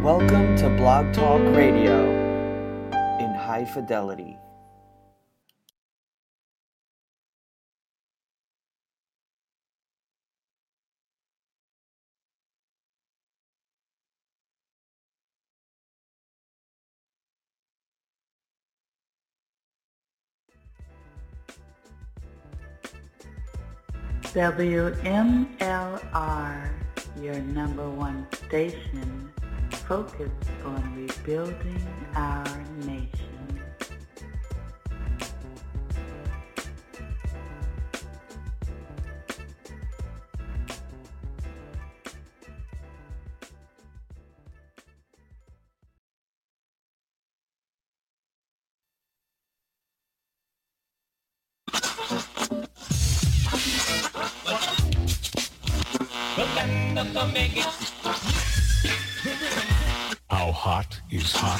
Welcome to Blog Talk Radio in high fidelity. WMLR, your number one station, focused on rebuilding our nation. How hot is hot?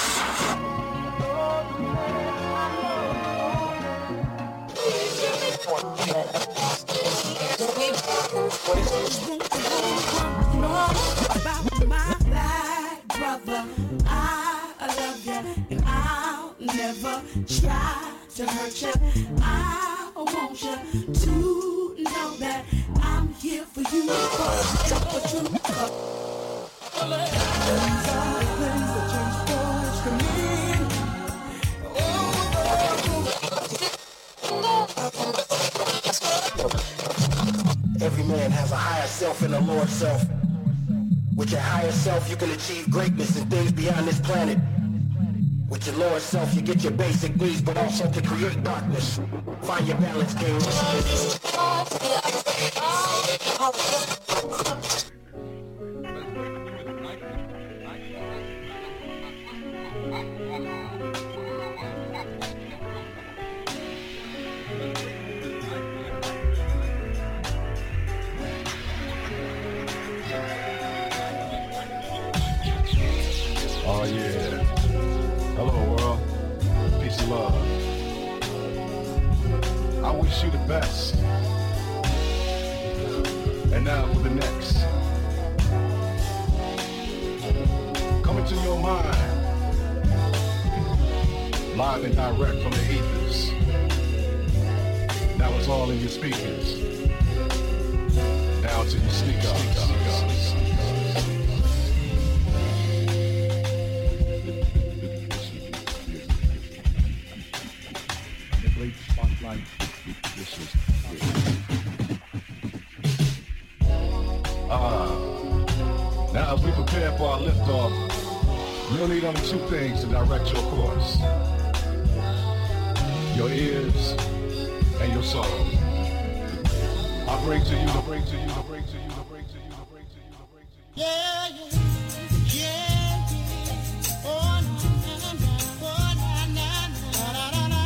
About my black brother, I love you, and I'll never try to hurt you. I want you to know that I'm here for you, for true. Every man has a higher self and a lower self. With your higher self, you can achieve greatness and things beyond this planet. With your lower self, you get your basic needs, but also to create darkness. Find your balance, King. Oh yeah. Hello world. Peace and love. I wish you the best. And now for the next. Coming to your mind. Live and direct from the ethers. Now it's all in your speakers. Down to your sneakers. Spotlight. This is now as we prepare for our liftoff, you'll need only two things to direct your course: your ears and your soul. I bring to you, I bring to you, I bring to you, I bring to you, I bring to you, I bring to you. Yeah, yeah, yeah. Oh, na, na, na, oh, na, na, na, na, na,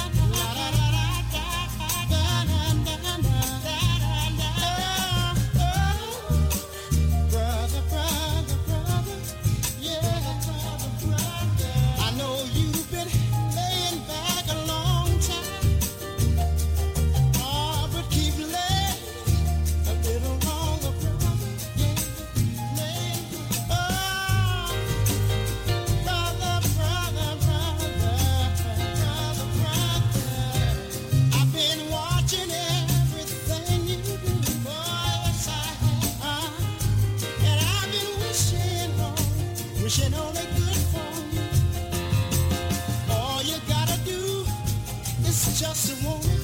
wishing only good for you. All you gotta do is just want it.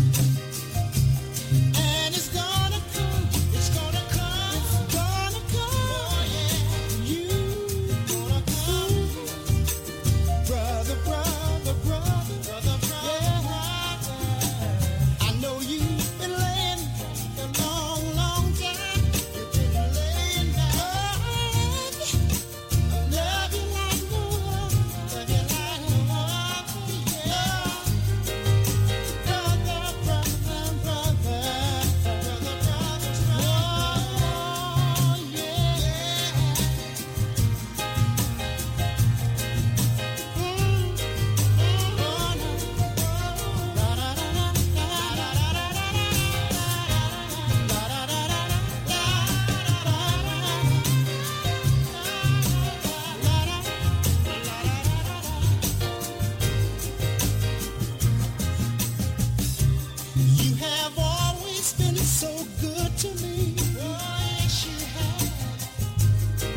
And it's gonna come, it's gonna come, it's gonna come. Oh yeah, you gonna come. Brother, brother, brother, brother, brother, yeah. I know you've been laying a long, long time. You've been laying down. Love you like no other, love you like no other, yeah.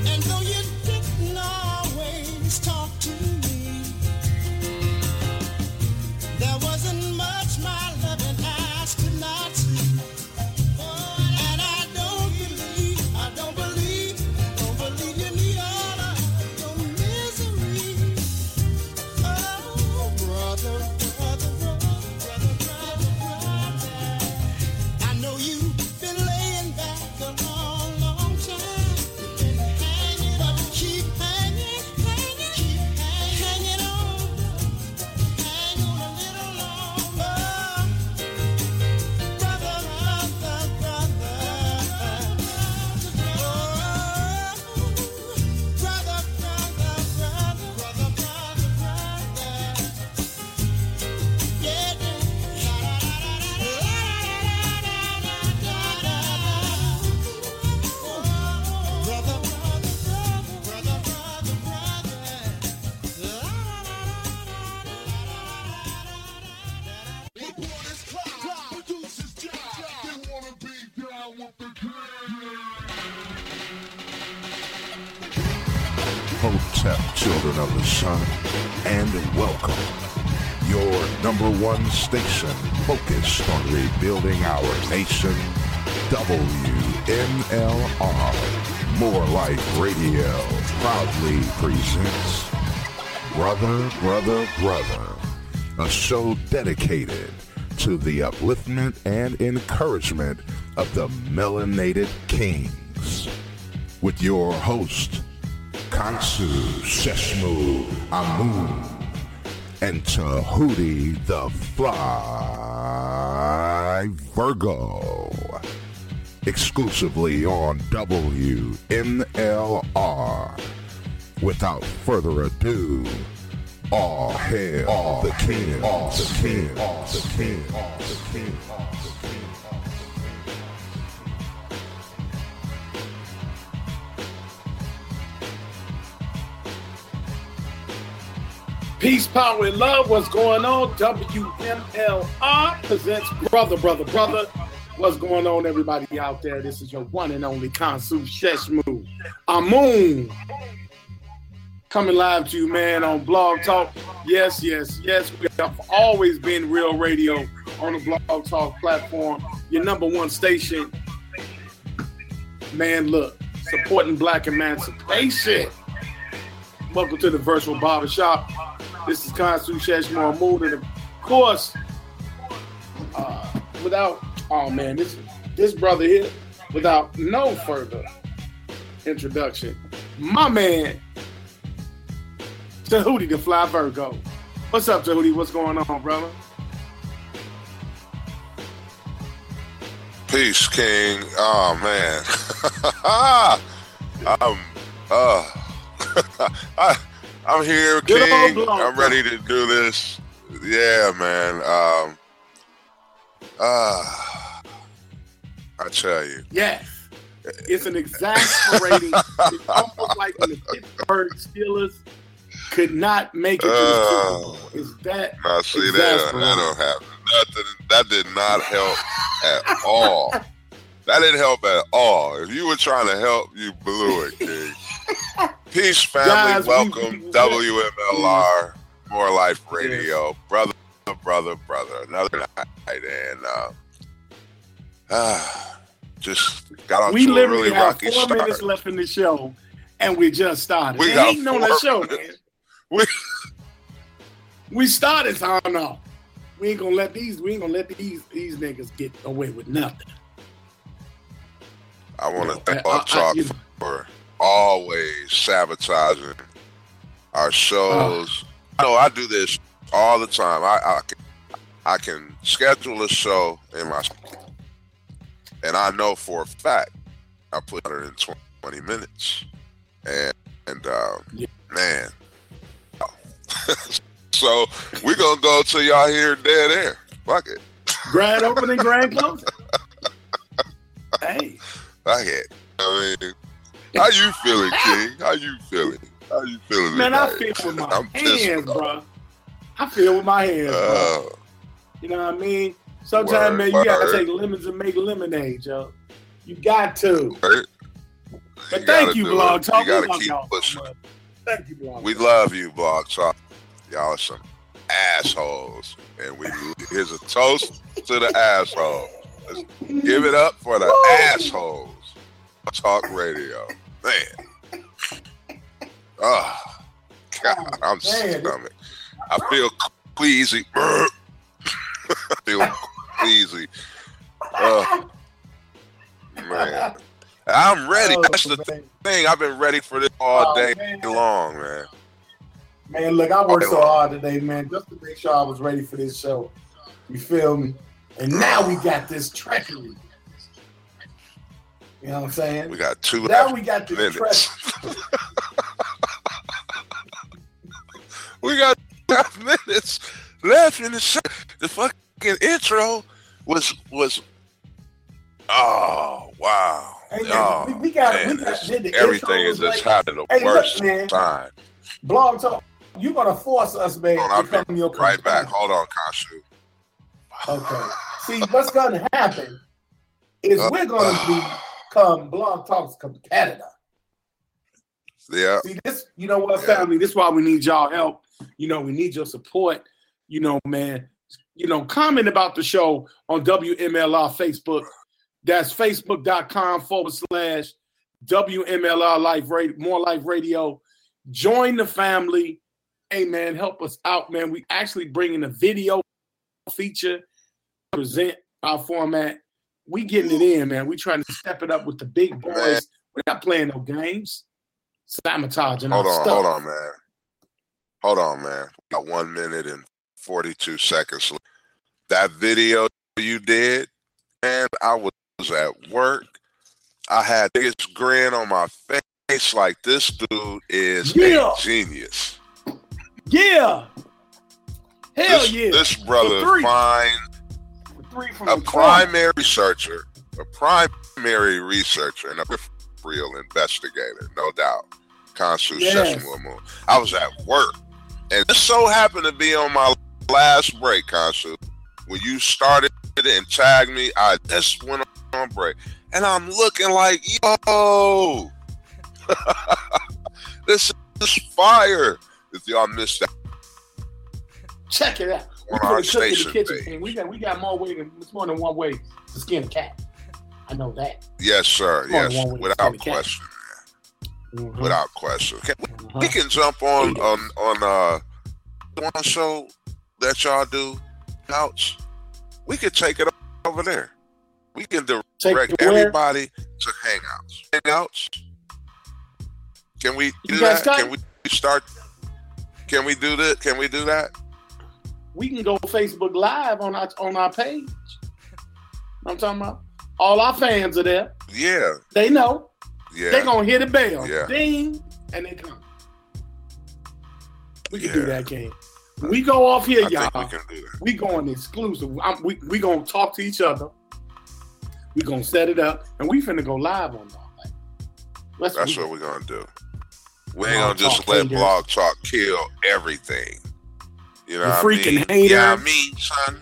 And though you didn't always talk to me, there wasn't much my loving eyes could not see. And I don't believe you need all of your misery. Oh, brother. I know you've been laying back a long, long time. Been hanging, but keep hanging on. Hang on a little longer. Brother. Hotep, children of the sun, and welcome. Your number one station focused on rebuilding our nation, WMLR, More Life Radio, proudly presents Brother, a show dedicated to the upliftment and encouragement of the melanated kings. With your host, Kansu Sheshmu Amun, and Tahuti the Fly Virgo, exclusively on WMLR. Without further ado, all hail the king, the king, the king, the king. Peace, power, and love. What's going on? WMLR presents Brother. What's going on, everybody out there? This is your one and only Kansu Sheshmu Amun. Coming live to you, man, on Blog Talk. Yes. We have always been real radio on the Blog Talk platform. Your number one station. Man, look, supporting black emancipation. Welcome to the Virtual Barbershop. This is Kansu Sheshmu Amun, and of course, this brother here, without no further introduction, my man, Tahuti the Fly Virgo. What's up, Tahuti? What's going on, brother? Peace, King. Oh man, I'm here, King. I'm ready to do this. Yeah, man. I tell you. Yes. It's an exasperating. It's almost like when the Pittsburgh Steelers could not make it to the Super Bowl. Is that? I see that don't happen. That did not help at all. That didn't help at all. If you were trying to help, you blew it, King. Peace, family. Guys, welcome, WMLR, More Life Radio. Yes. Brother. Another night, and just got on to a really rocky start. We literally have 4 minutes left in the show, and we just started. We ain't on the show, man. We started, so I don't know. We ain't gonna let these niggas get away with nothing. I want to thank Blog Talk for always sabotaging our shows. I do this all the time. I can schedule a show in my, and I know for a fact I put 120 minutes, and man. So we're gonna go till y'all hear dead air. Fuck it. Grand opening, grand closing. Hey. Fuck it. I mean, how you feeling, King? How you feeling? Man, I feel with my hands, bro. I feel with my hands, bro. You know what I mean? Sometimes, man, you gotta take lemons and make lemonade, yo. You got to. But thank you, Blog Talk. You gotta keep pushing. Thank you, Blog Talk. We love you, Blog Talk. Y'all are some assholes. And here's a toast to the asshole. Let's give it up for the assholes. Talk Radio. Man. Oh, God, I'm stomach. I feel queasy. I feel queasy. Man. I'm ready. That's the thing. I've been ready for this all day long, man. Man, look, I worked so hard today, man, just to make sure I was ready for this show. You feel me? And now we got this treachery. You know what I'm saying? We got two now we got this treachery. We got 5 minutes left in the show. The fucking intro was oh wow. Hey, man, we got everything is just having the worst time. Blog Talk, you're gonna force us, man, to come your right back. Hold on, Kashu. Okay. See, what's gonna happen is we're gonna become Blog Talk's competitor. Yeah. See this, you know what, family? This is why we need y'all help. You know, we need your support. You know, man. You know, comment about the show on WMLR Facebook. That's facebook.com/WMLR Life Radio, More Life Radio. Join the family. Hey, man, help us out, man. We actually bringing a video feature, present our format. We getting it in, man. We trying to step it up with the big boys. Man. We're not playing no games. Sabotaging our stuff. Hold on, man. We got 1 minute and 42 seconds. That video you did, man, I was at work. I had the biggest grin on my face like this dude is a genius. Yeah. Hell yeah. This brother finds a primary researcher and a real investigator, no doubt. Kansu Sessions. I was at work, and this so happened to be on my last break, Kansu. When you started and tagged me, I just went on break, and I'm looking like, yo, this is fire. If y'all missed that, check it out. On our station, we got more way than it's more than one way to skin a cat. I know that. Yes, sir. Yes, without question. Mm-hmm. Without question. We can jump on one show that y'all do, Couch. We can take it over there. We can direct everybody to Hangouts. Hangouts. Can we do that? Can we start? Can we do that? Can we do that? We can go Facebook Live on our page. I'm talking about all our fans are there. Yeah. They know. Yeah. They're gonna hit a bell. Yeah. Ding, and they come. We can do that, King. We go off here, y'all. We can do that. We going exclusive. We gonna talk to each other. We gonna set it up, and we finna go live on all that. That's what we're gonna do. We ain't gonna just let Blog Talk kill everything. You know what I mean? Hater. Yeah, I mean, son.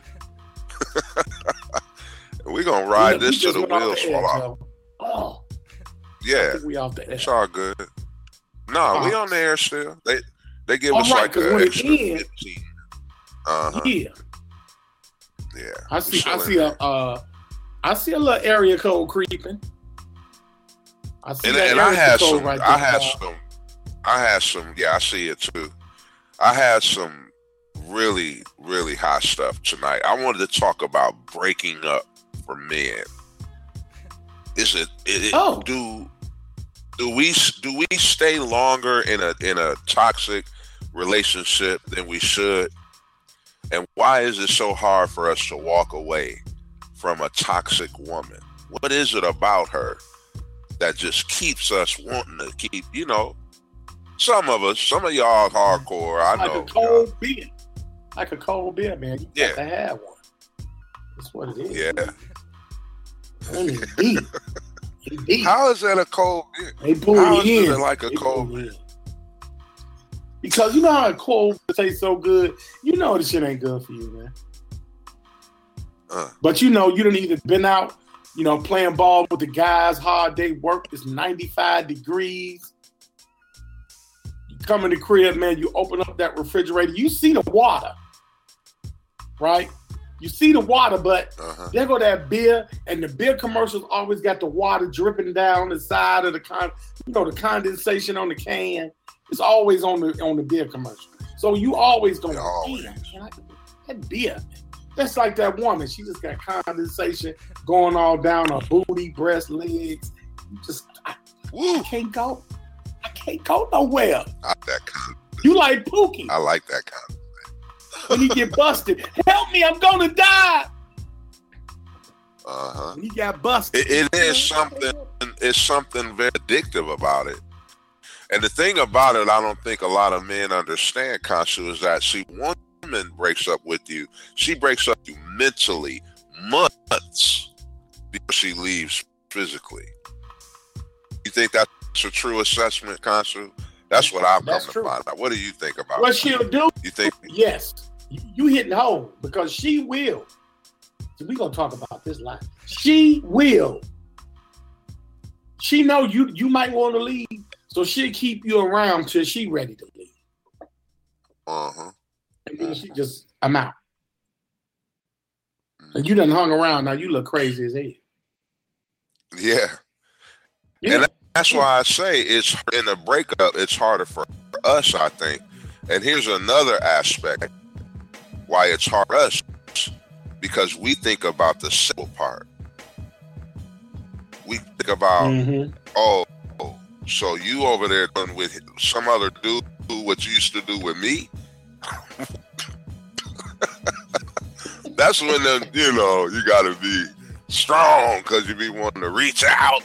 We're gonna ride this to the wheels fall off. Oh. Yeah. We off the air. It's all good. No, we on the air still. They give us like an extra 15. Yeah. Yeah. I see a little area code creeping. I see that I had some right I had some yeah, I see it too. I had some really, really hot stuff tonight. I wanted to talk about breaking up for men. Do we stay longer in a toxic relationship than we should? And why is it so hard for us to walk away from a toxic woman? What is it about her that just keeps us wanting to keep, some of y'all hardcore, I know. Like a cold beer, man. You got to have one. That's what it is. Yeah. Indeed. How is that a cold beer? They pull How you is in. it like a cold beer? Because you know how a cold tastes so good. You know this shit ain't good for you, man. But you done either been out You know, playing ball with the guys, hard day work. It's 95 degrees. You come in the crib, man, you open up that refrigerator. You see the water, right? You see the water, but there go that beer, and the beer commercials always got the water dripping down the side of the the condensation on the can. It's always on the beer commercial. So you always go, damn, that beer. That's like that woman. She just got condensation going all down her booty, breast, legs. I can't go. I can't go nowhere. Not that kind. You like Pookie. I like that kind of thing. When you get busted, help me, I'm gonna die. When you got busted. It is something. It's something very addictive about it. And the thing about it, I don't think a lot of men understand, Khonshu, is that one woman breaks up with you. She breaks up with you mentally months before she leaves physically. You think that's a true assessment, Khonshu? That's what I'm coming to find out. What do you think about what she'll do? You think? Yes. You hitting home because she will. So we're gonna talk about this life. She will. She know you might want to leave, so she'll keep you around till she ready to leave. And then she just, I'm out. And you done hung around. Now you look crazy as hell. Yeah. And that's why I say it's in a breakup. It's harder for us, I think. And here's another aspect why it's hard for us, because we think about the simple part. We think about, so you over there doing with some other dude what you used to do with me? That's when you got to be strong because you be wanting to reach out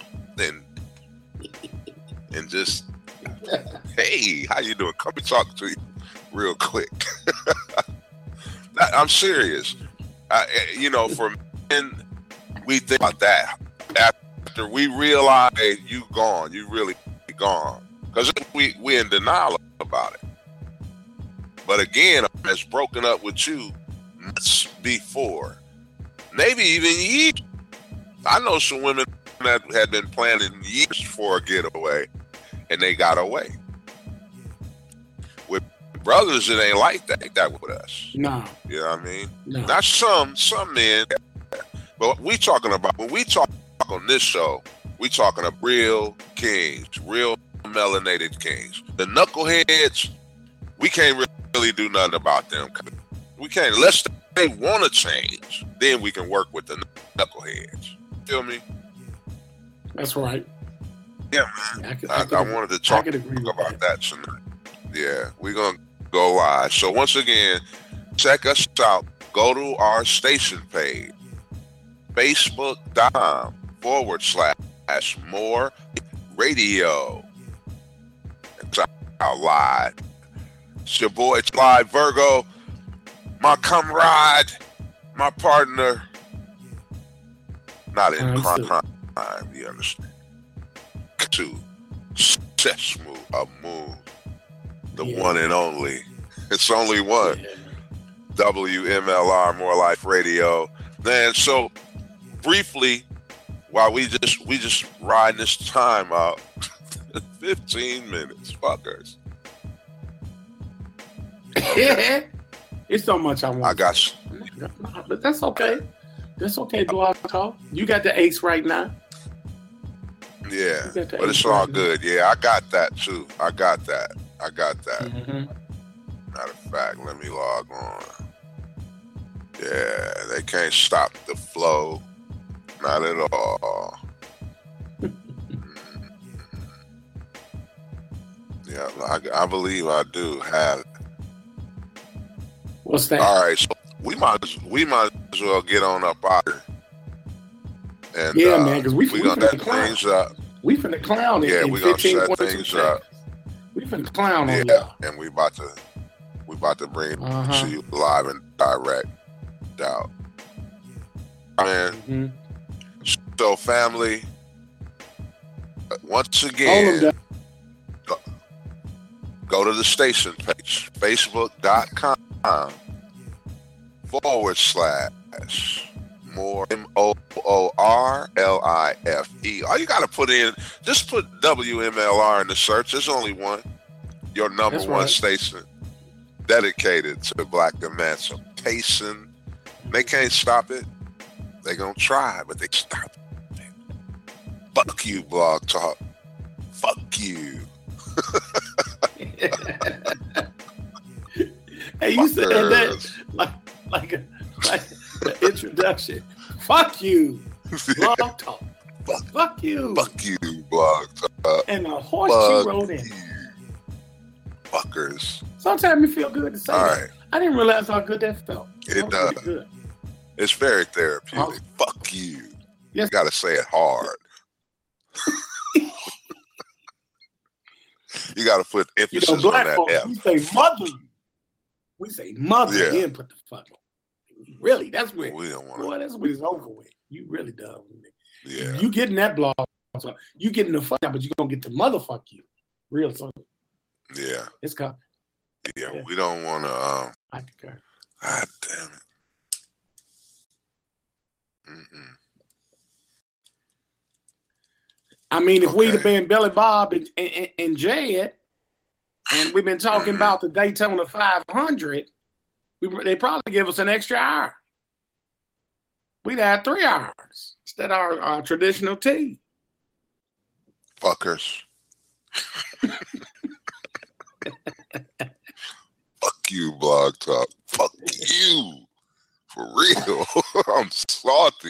and just, hey, how you doing? Come and talk to you real quick. I'm serious. For men, we think about that after we realize, hey, you gone, you really gone, because we in denial about it. But again, it's broken up with you months before, maybe even years. I know some women that had been planning years for a getaway, and they got away. With brothers, it ain't like that with us. No. You know what I mean? No. Not some men, but when we talk on this show, we talking of real kings, real melanated kings. The knuckleheads, we can't really do nothing about them. We can't, unless they want to change, then we can work with the knuckleheads. Feel me? That's right. Yeah, man. I wanted to talk about that tonight. Yeah, we're going to go live. So once again, check us out. Go to our station page, Facebook.com/More Radio. It's out live. It's your boy, it's Live Virgo, my comrade, my partner. Not in crime, you understand. To Seshmu Amun, the one and only. It's only one. Yeah. WMLR, More Life Radio. Man, so briefly, while we just riding this time out, 15 minutes, fuckers. Yeah, it's so much I want. I got you. But that's okay. That's okay, Blog Talk. You got the ace right now. Yeah, but it's all good. Yeah, I got that too. I got that. Mm-hmm. Matter of fact, let me log on. Yeah, they can't stop the flow. Not at all. Yeah, I believe I do have it. What's that? All right, so we might as well get on up out here. And, yeah, man, because we gonna set things up. We finna clown it. Yeah, we gonna set things up. We finna clown on y'all. And we about to bring to you live and direct out. Man, so family, once again, go to the station page, Facebook.com/More MORE WORLIFE. All you got to put in, just put WMLR in the search. There's only one. Your number one station dedicated to Black emancipation. They can't stop it. They gonna try, but they stop it. Fuck you, Blog Talk. Fuck you. Hey, you said that like an introduction. Fuck you, Blog Talk. Fuck you. Fuck you, Blog Talk. And a horse she wrote in. Fuckers. Sometimes it feel good to say that. Right. I didn't realize how good that felt. It does. Good. It's very therapeutic. Fuck you. Yes. You gotta say it hard. You gotta put emphasis on that folks, F. We say mother and then put the fuck on. Really, that's where we don't want. Boy, that's what it's over with. You really done with it. Yeah. You getting that blog, so you getting the fuck out, but you gonna get the motherfuck you. Real something. Yeah. It's coming. Yeah, we don't want to. I concur. God damn it. Mm-mm. I mean, if we'd have been Billy Bob and Jed, and we've been talking about the Daytona 500, they probably give us an extra hour. We'd have 3 hours instead of our traditional tea. Fuckers. Fuck you, Blog Talk. Fuck you. For real. I'm salty.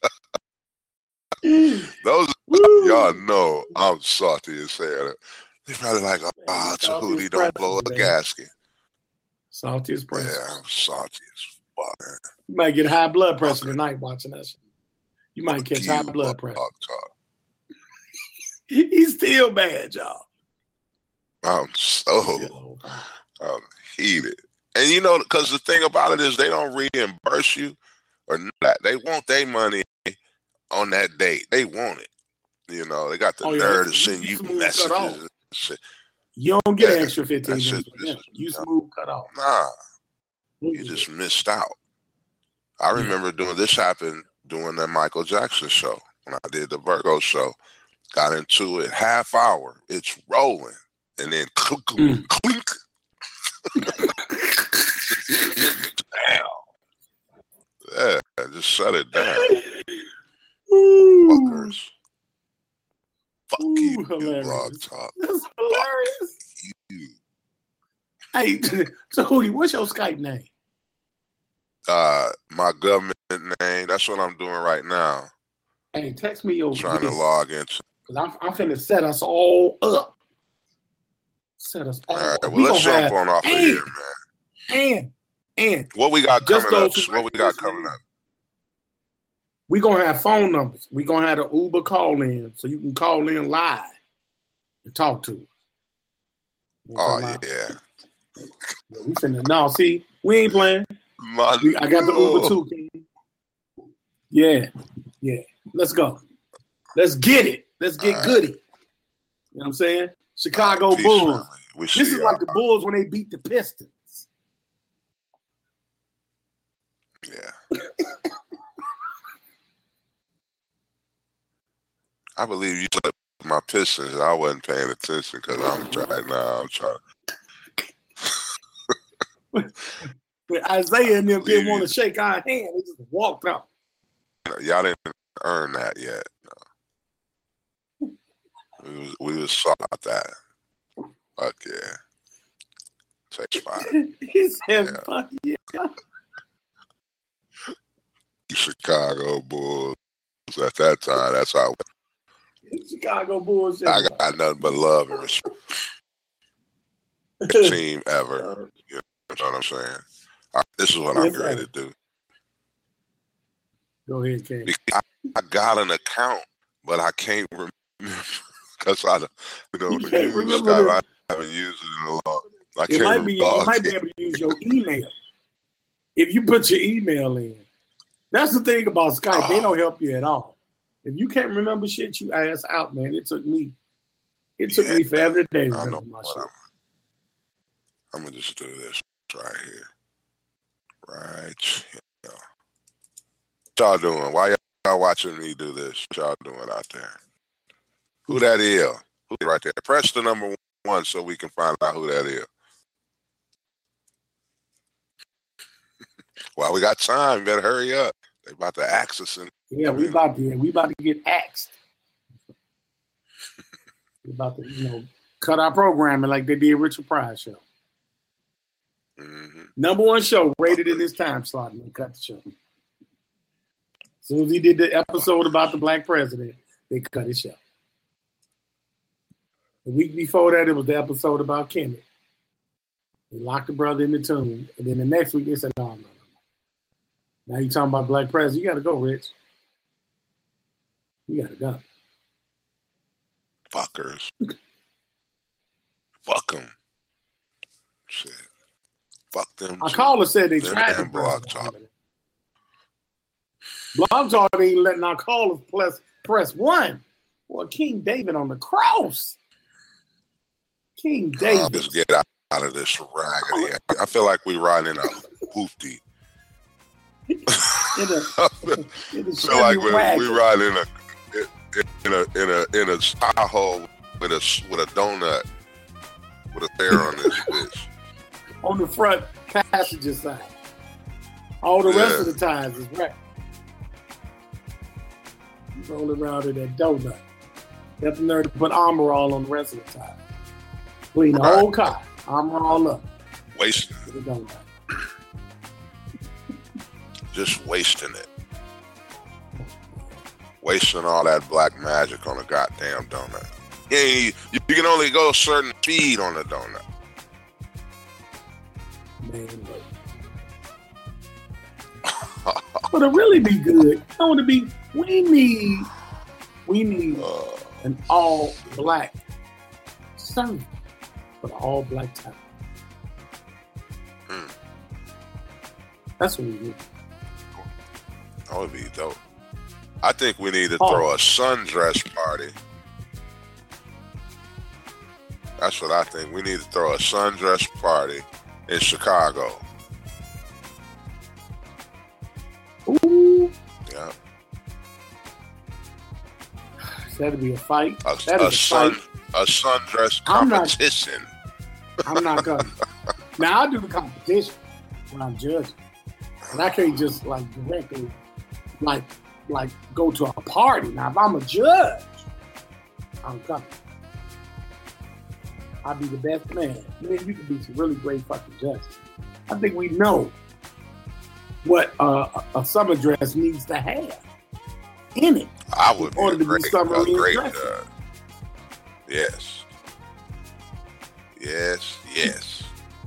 Those y'all know I'm salty as hell. They're probably like, Tahuti don't blow a gasket. Salty as pressure. Yeah, I'm salty as fuck. You might get high blood pressure tonight watching that shit. You might catch high blood pressure. He's still bad, y'all. I'm heated. And you know, because the thing about it is they don't reimburse you or that. They want their money on that date. They want it. You know, they got the nerve to send you messages and shit. You don't get an extra 15 minutes. You smooth cut off. Nah. You just missed out. I remember doing this happened during the Michael Jackson show. When I did the Virgo show. Got into it, half hour. It's rolling. And then clink. Damn. Yeah, just shut it down. Fuckers. Fuck you, Blog Talk. That's hilarious. Fuck you. Hey, so Hootie, what's your Skype name? My government name. That's what I'm doing right now. Hey, text me your. Trying to log into. Because I'm finna set us all up. Set us all up. Well, let's jump on off of here, man. And what we got coming up? What we got coming up? We're going to have phone numbers. We're going to have the Uber call in so you can call in live and talk to us. Oh, yeah. We finna, no, see, we ain't playing. I got the Uber too, King. Yeah. Let's go. Let's get it. Let's get goody. You know what I'm saying? Chicago Bulls. This is like the Bulls when they beat the Pistons. Yeah. I believe you said my Pistons. I wasn't paying attention because I'm trying now. I'm trying. When Isaiah and them didn't want to shake our hand, they just walked out. Y'all didn't earn that yet. No. We was saw about that. Fuck yeah. Takes 5. He said, fuck yeah. Chicago Bulls. At that time, that's how Chicago Bulls. I got nothing but love and respect. Team ever. You know what I'm saying? This is what I'm ready to do. Go ahead, King. I got an account, but I can't remember because I haven't used it in a long. You might be able to use your email if you put your email in. That's the thing about Skype; they don't help you at all. If you can't remember shit, you ass out, man. It took me forever today to remember my shit. I'm gonna just do this right here. Right here. What y'all doing? Why y'all watching me do this? What y'all doing out there? Who that is? Who right there? Press the number 1 so we can find out who that is. Well, we got time. Better hurry up. They about to axe us. Yeah, we about to get axed. We about to, cut our programming like they did Richard Pryor show. Mm-hmm. Number 1 show rated in this time slot, and they cut the show. As soon as he did the episode about the black president, they cut his show. The week before that, it was the episode about Kemet. They locked the brother in the tomb, and then the next week they said, "No. Now you talking about black president? You got to go, Rich. You got to go." Fuckers. Fuck them. Shit. Fuck them. Our caller said they tried to Blog Talk. Blog Talk ain't letting our callers press 1. Well, King David on the cross. King David. Just get out of this raggedy. I feel like we riding in a hoopty. I feel like we riding in a Tahoe with a donut with a hair on this bitch. On the front passenger side. All the rest of the tires is wrecked. You rolling around in that donut. You have the nerve to put Armor All on the rest of the tires. Clean the whole car. Armor All up. Wasting it. Just wasting it. Wasting all that black magic on a goddamn donut. You can only go a certain speed on a donut. Man, but to really be good, we need an all black sermon for the all black time. That's what we need. That would be dope. I think we need to throw a sundress party. That's what I think. We need to throw a sundress party in Chicago. Ooh. Yeah. That'd be a fight. A sundress competition. I'm not gonna. Now I do the competition when I'm judging, and I can't just directly go to a party. Now if I'm a judge, I'm coming. I'll be the best man. Man, you can be some really great fucking judges. I think we know what a summer dress needs to have in it. I would be a great judge. Yes. Yes, yes.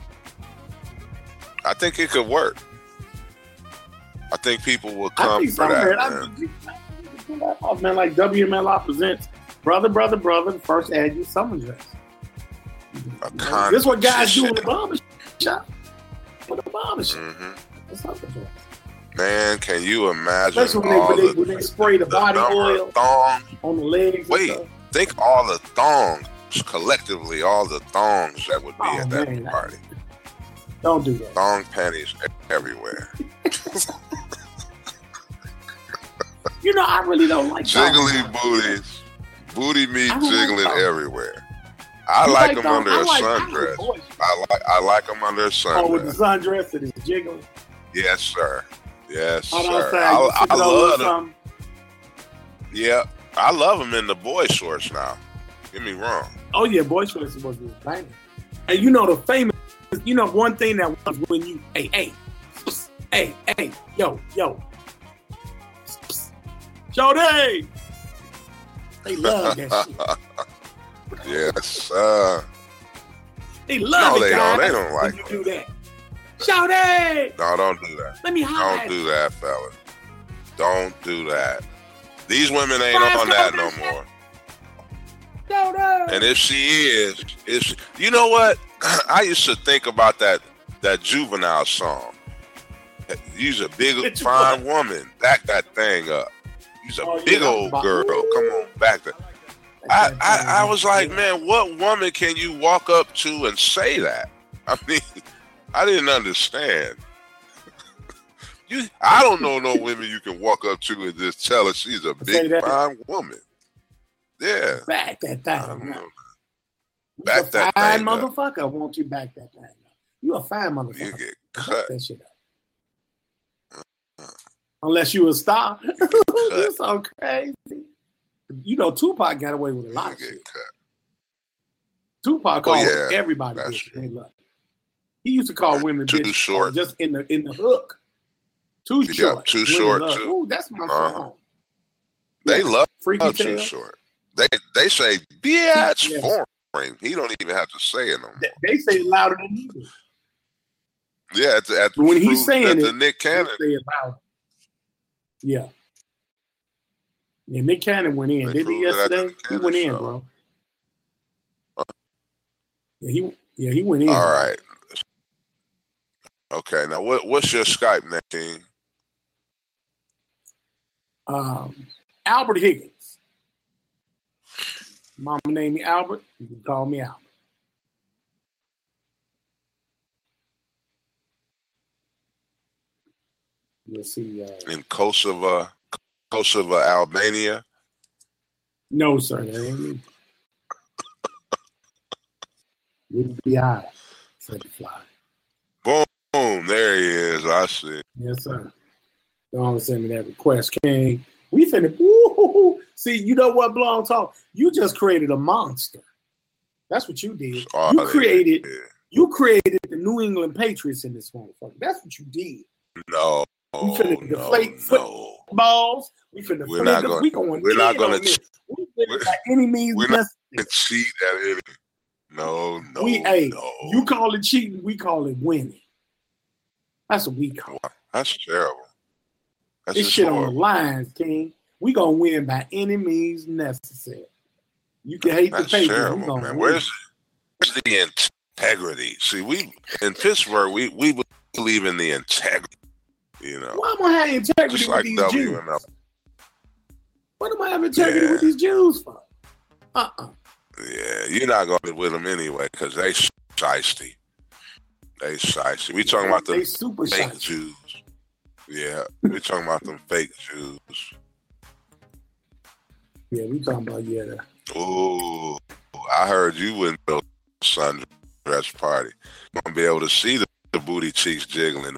I think it could work. I think people will come for that, man. Man, like WMLR presents Brother, the first annual summer dress. This is what guys do in the barbershop. For the barbershop. The summer dress. Man, can you imagine? Especially when they spray the body oil on the legs. Wait, think all the thongs, collectively, all the thongs that would be at that party. Don't do that. Thong panties everywhere. I really don't like jiggly booties. Booty meat jiggling everywhere. I like them under a sundress. I like them under a sundress. Oh, with the sundress and it's jiggling? Yes, sir. Yes, sir. I love them. Yeah, I love them in the boy shorts now. Get me wrong. Oh, yeah, boy shorts was banging. And the famous, one thing that was when you, hey, yo, Jody! They love that shit. Yes, sir. They love it, they guys. don't. They don't like when you do that. Jody! No, don't do that. Let me holler. Don't do that, fella. Don't do that. These women ain't on that no more. Jody! And if she is, you know what? I used to think about that Juvenile song. You's a big, fine woman. Back that thing up. You's a big old girl. Come on, back that. I was like, man, what woman can you walk up to and say that? I mean, I didn't understand. I don't know no women you can walk up to and just tell her she's a big, fine woman. Yeah. Back that thing. Back that fine thing motherfucker. I want you back that thing. You a fine motherfucker. You get cut. That shit up. Unless you a star. You're so crazy. You know, Tupac got away with a lot of shit. Cut. Tupac called everybody bitch. He used to call women too bitch short. Just in the hook. Too short. Too short too. Ooh, that's my song. They love Freaky too short. They say bitch foreign. He don't even have to say it no more. They say it louder than he do. Yeah, when he's saying it, Nick Cannon. Say it louder. Yeah. Yeah, Nick Cannon went in. Did he yesterday? He went in, bro. Yeah, he went in. All right. Okay, now what's your Skype name, King? Albert Higgins. Mama named me Albert. You can call me Albert. You'll see. In Kosovo, Albania? No, sir. That ain't me. Wouldn't be high. Said the fly. Boom, there he is. I see. Yes, sir. Don't send me that request, King. We finna. Woo-hoo-hoo. See, you know what, Blonde Talk? You just created a monster. That's what you did. You created the New England Patriots in this motherfucker. That's what you did. No. We finna deflate footballs. We finna. We're not gonna. By any means we're not gonna cheat at it. No. You call it cheating. We call it winning. That's what we call it. That's terrible. That's this shit horrible. On the lines, King. We gonna win by any means necessary. You can hate the Patriots. Terrible, man. Where's the integrity? See, we in Pittsburgh, we believe in the integrity. You know. Why am I having integrity with these Jews? What am I having integrity with these Jews for? Yeah, you're not going to be with them anyway because they shiesty. They shiesty. We talking about the super fake Jews. Yeah, we talking about them fake Jews. Yeah, we talking about Ooh, I heard you wouldn't go to a sundress party. You're going to be able to see the booty cheeks jiggling,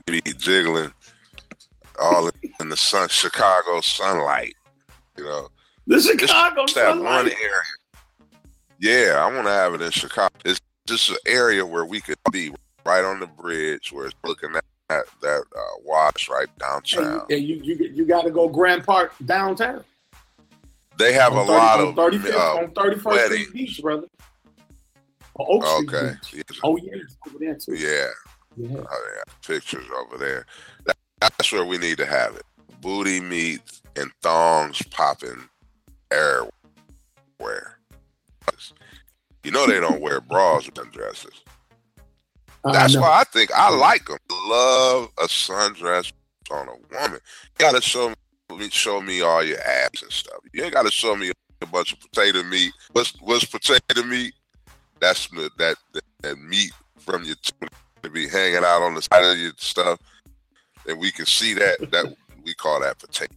all in the sun, Chicago sunlight. You know, the Chicago sunlight. One area. Yeah, I want to have it in Chicago. It's just an area where we could be right on the bridge, where it's looking at that watch right downtown. Yeah, you got to go Grand Park downtown. They have a lot of on 31st Street Beach, brother. Oak Street Beach. Oh yes, over there too. Yeah. Oh yeah, pictures over there. That's where we need to have it. Booty meat and thongs popping everywhere. You know they don't wear bras with sundresses. That's why I think I like them. Love a sundress on a woman. You gotta show me all your abs and stuff. You ain't gotta show me a bunch of potato meat. What's potato meat? That's that meat from your to be hanging out on the side of your stuff, and we can see that we call that potato.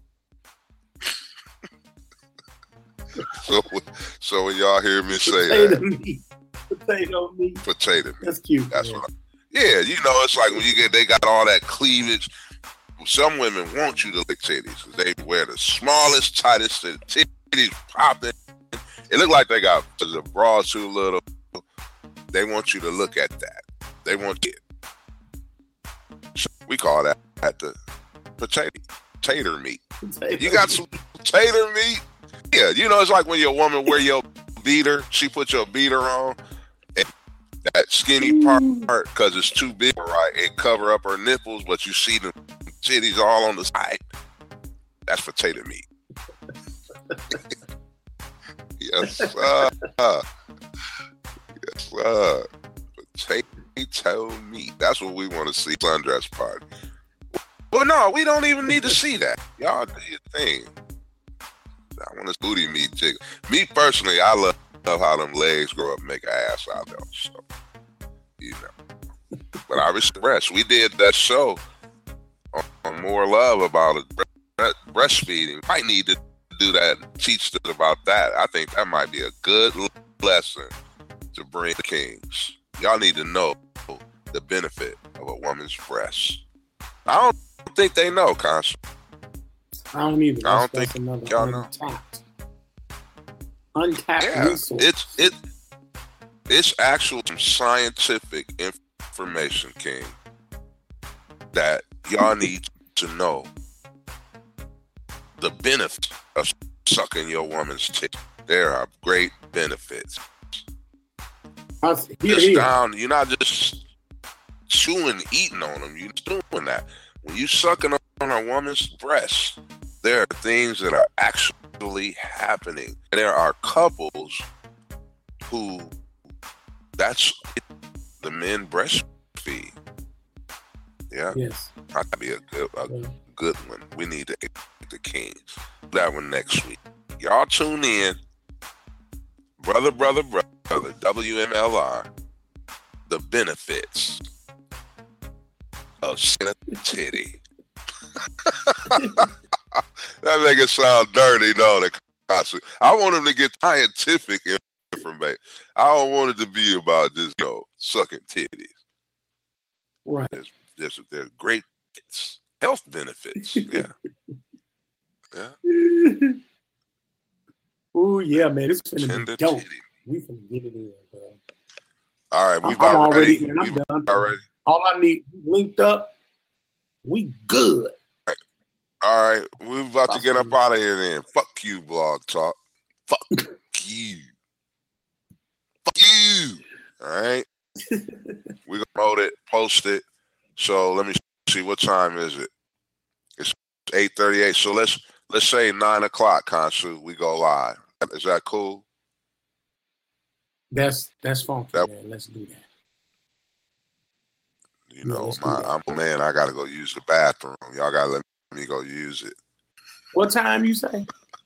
So when y'all hear me say potato meat. That's cute. That's what. Yeah, you know, it's like when they got all that cleavage. Some women want you to lick titties. They wear the smallest, tightest titties popping. It look like they got the bra too little. They want you to look at that. They want it. So we call that the tater meat. You got some tater meat? Yeah, you know, it's like when your woman wear your beater, she put your beater on, and that skinny part, because it's too big, right, it cover up her nipples, but you see the titties all on the side. That's potato meat. Yes, sir. Yes, sir. Potato meat. That's what we want to see. Sundress party. Well, no, we don't even need to see that. Y'all do your thing. I want this booty meat jiggle. Me personally, I love how them legs grow up and make an ass out there. So, you know. But I respect. We did that show on more love about it. Breastfeeding. Might need to do that, teach them about that. I think that might be a good lesson to bring kings. Y'all need to know the benefit of a woman's breast. I don't think they know, Constance. I don't either. I don't think y'all know. Untapped resource. It's actual scientific information, King, that y'all need to know. The benefits of sucking your woman's tit. There are great benefits. You're not just chewing, eating on them. You're doing that. When you sucking on a woman's breast, there are things that are actually happening. There are couples who that's the men breastfeed. Yeah. Yes. That'd be a good one. We need to get the Kings. That one next week. Y'all tune in. Brother, WMLR. The benefits of sucking a titty. That make it sound dirty, don't it? I want him to get scientific information. I don't want it to be about just sucking titties. Right. There's great health benefits. Yeah. Yeah. Oh yeah, man, it's gonna be dope. We can get it in, bro. All right, I'm already in. I'm done. Already. All I need linked up. We good. All right, we're about to get up out of here then. Fuck you, Blog Talk. Fuck you. Fuck you. All right. We're gonna post it. So let me see, what time is it? It's 8:38. So let's say 9:00, Consu. We go live. Is that cool? That's funky, man. Let's do that. You know, I'm a man. I gotta go use the bathroom. Y'all gotta let me go use it. What time you say?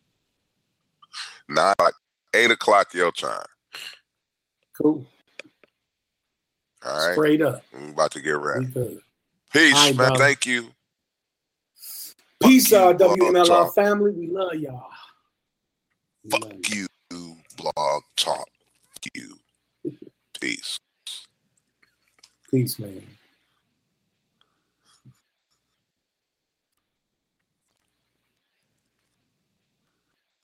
8:00 your time. Cool. All right. Straight up. I'm about to get ready. Peace, right, man. Brother. Thank you. Peace, WMLR family. We love y'all. Fuck you, Blog Talk. Fuck you. Peace. Peace, man.